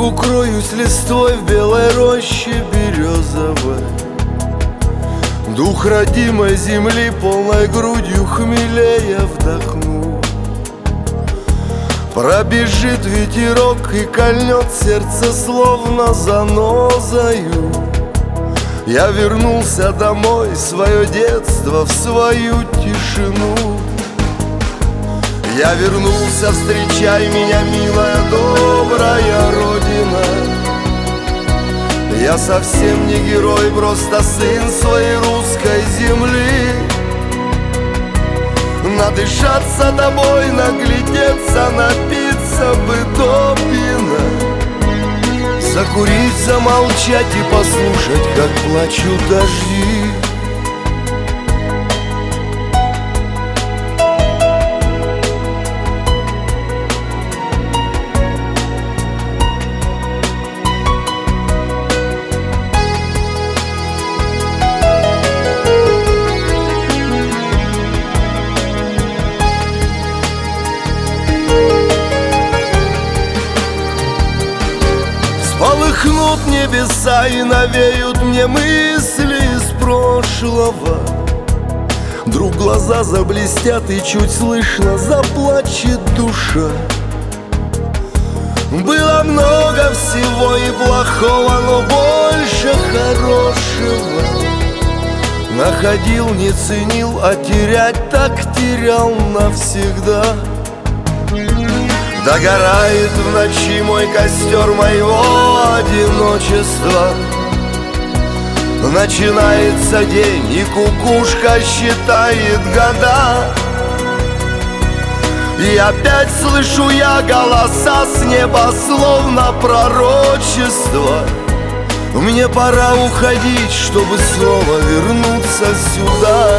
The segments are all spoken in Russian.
укроюсь листвой в белой роще березовой. Дух родимой земли полной грудью хмелея вдохну. Пробежит ветерок и кольнет сердце словно занозою. Я вернулся домой, в свое детство, в свою тишину. Я вернулся, встречай меня, милая, добрая Родина. Я совсем не герой, просто сын своей русской земли. Надышаться тобой, наглядеться, напиться бы до пьяна. Закурить, замолчать и послушать, как плачут дожди. Полыхнут небеса и навеют мне мысли из прошлого. Вдруг глаза заблестят и чуть слышно заплачет душа. Было много всего и плохого, но больше хорошего. Находил, не ценил, а терять так терял навсегда. Догорает в ночи мой костер моего одиночества. Начинается день, и кукушка считает года. И опять слышу я голоса с неба, словно пророчество. Мне пора уходить, чтобы снова вернуться сюда.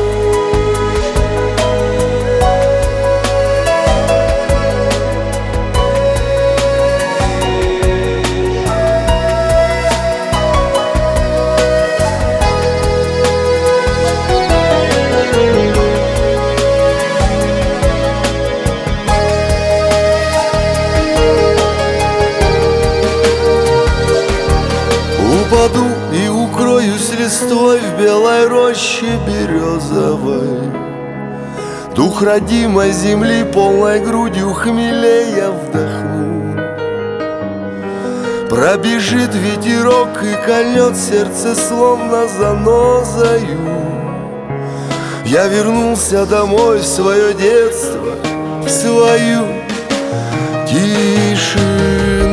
Упаду и укроюсь листвой в белой роще березовой. Дух родимой земли полной грудью хмелея вдохну. Пробежит ветерок и кольнет сердце словно занозою. Я вернулся домой, в свое детство, в свою тишину.